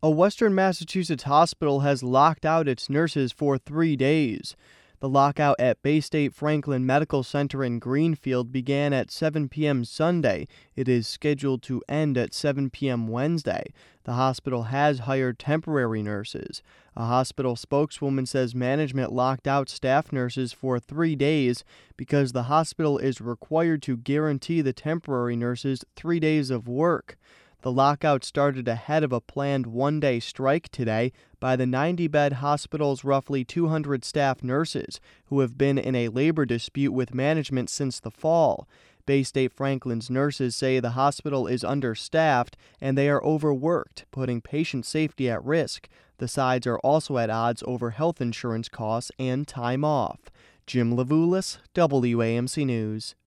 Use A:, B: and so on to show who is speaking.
A: A Western Massachusetts hospital has locked out its nurses for 3 days. The lockout at Baystate Franklin Medical Center in Greenfield began at 7 p.m. Sunday. It is scheduled to end at 7 p.m. Wednesday. The hospital has hired temporary nurses. A hospital spokeswoman says management locked out staff nurses for 3 days because the hospital is required to guarantee the temporary nurses 3 days of work. The lockout started ahead of a planned one-day strike today by the 90-bed hospital's roughly 200 staff nurses, who have been in a labor dispute with management since the fall. Baystate Franklin's nurses say the hospital is understaffed and they are overworked, putting patient safety at risk. The sides are also at odds over health insurance costs and time off. Jim Levulis, WAMC News.